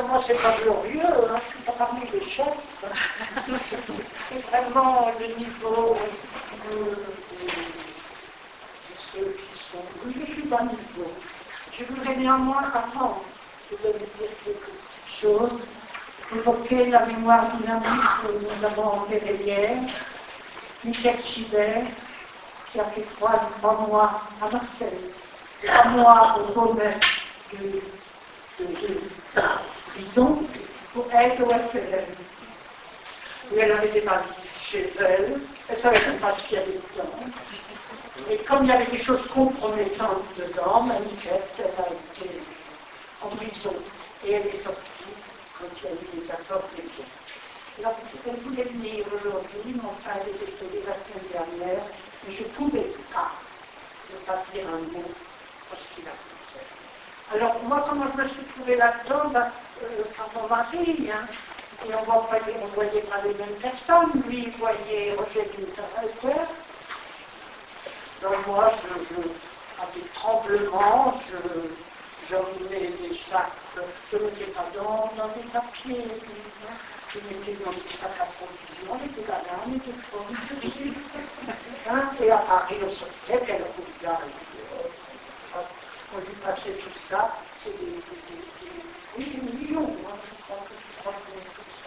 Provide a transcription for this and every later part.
moi, c'est pas glorieux, hein, je ne suis pas parmi les chefs. C'est vraiment le niveau de ceux qui sont... Oui, je suis d'un niveau. Je voudrais néanmoins, avant de vous dire quelques petites choses, évoquer la mémoire d'une amie que nous avons enterrée hier, Michel Chibert, qui a fait 3 mois à Marseille, 3 mois au sommet de prison pour être au FLM. Où elle avait des valises chez elle, elle ne savait pas ce qu'il y avait dedans. Et comme il y avait des choses compromettantes dedans, Michel, elle a été en prison. Et elle est sortie quand il y a eu les accords de guerre. Alors, elle voulait venir aujourd'hui, mon frère est décédé la semaine dernière, mais je ne pouvais pas ne pas dire un mot parce qu'il a fait. Alors, moi, comment je me suis trouvée là-dedans, quand on m'arrive, hein, et on ne voyait pas les mêmes personnes, lui, il voyait Roger Winterhalter. Donc, moi, avec tremblement, j'emmenais des sacs, je ne mettais pas dans des papiers, je mettais dans des sacs à provision, on était là, on était fort dessus. Hein, et à Paris, on sortait, qu'elle regarde, on lui passait tout ça, c'est des millions, hein, je crois que je transmets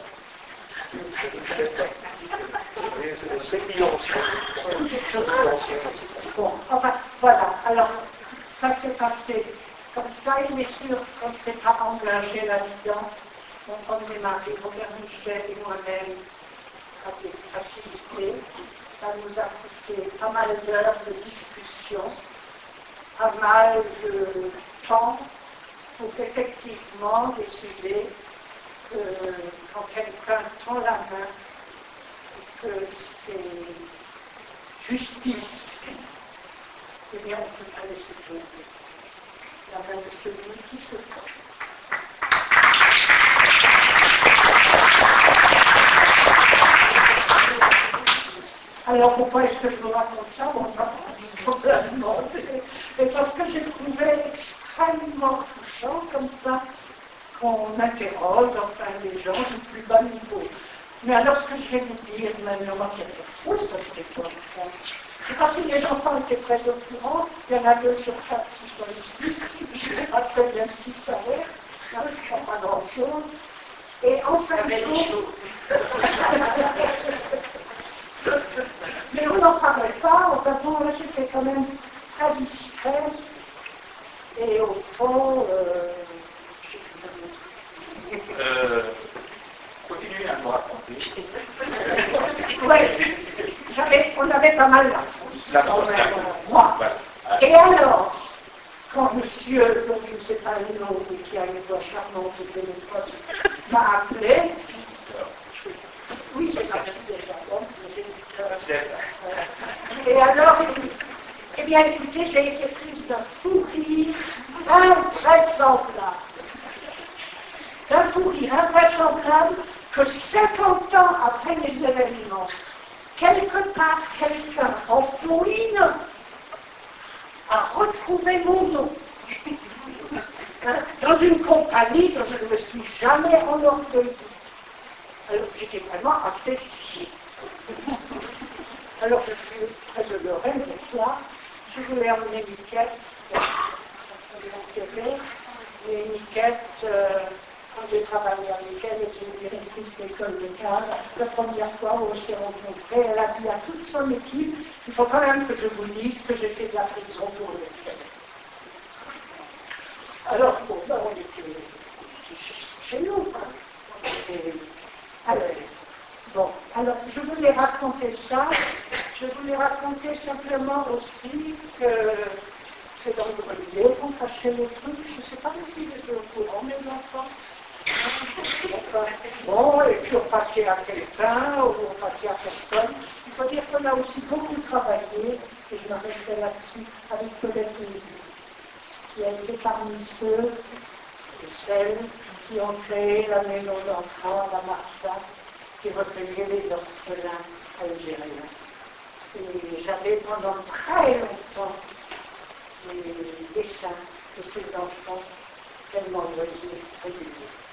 tout ça. C'est 5 millions aussi. Bon, enfin, voilà, alors, ça s'est passé comme ça, il est sûr qu'on ne s'est pas engagé là-dedans. Mon premier mari, Robert Michel et moi-même, avec facilité. Ça nous a coûté pas mal d'heures de discussion, pas mal de temps pour effectivement décider que quand quelqu'un tend la main, que c'est justice, eh bien on ne peut pas laisser tomber la main de celui qui se tend. Alors pourquoi est-ce que je vous raconte ça? Bon, probablement. Et parce que j'ai trouvé extrêmement touchant comme ça qu'on interroge, enfin les gens du plus bas niveau. Mais alors ce que je vais vous dire maintenant, c'est fou, ça c'était pas le fond. C'est parce que les enfants étaient très au courant, il y en a 2 sur 4 qui sont ici, je ne sais pas très bien ce qu'ils savaient, je ne sais pas grand-chose. Et en fin de compte, mais on n'en parlait pas, enfin bon, là c'était quand même très discret, et au fond, Continuez à nous raconter. Oui, on avait pas mal la force. Moi. Voilà. Et alors, quand monsieur, dont je ne sais pas le nom, mais qui a une voix charmante de l'époque, m'a appelé, oui, c'est ça, déjà, bon, et alors, eh bien, écoutez, j'ai été prise d'un fou rire invraisemblable. D'un fou rire invraisemblable que 50 ans après les événements, quelque part, quelqu'un en fouine a retrouvé mon nom. Dans une compagnie dont je ne me suis jamais enorgueillie. Alors, j'étais vraiment assez sciée. Alors, je suis très honorée d'être là. Je voulais emmener Miquette, mais Miquette, quand j'ai travaillé avec elle, elle était une directrice d'école de cadre. La première fois où on s'est rencontrés, elle a dit à toute son équipe, il faut quand même que je vous dise que j'ai fait de la prison pour le faire. Alors, bon, ben, on était chez nous, hein. Alors, je voulais raconter ça. Je voulais raconter simplement aussi que c'est dans le grenier qu'on cachait les trucs. Je ne sais pas si vous êtes au courant, mes enfants. Bon, et puis on passait à quelqu'un, ou on passait à personne. Il faut dire qu'on a aussi beaucoup travaillé, et je m'arrêterai là-dessus, avec Colette Lévy, qui a été parmi ceux et celles qui ont créé la maison d'enfants à la Marsa, qui recueillait les orphelins algériens. Et j'avais pendant très longtemps les dessins de ces enfants tellement joyeux et réguliers.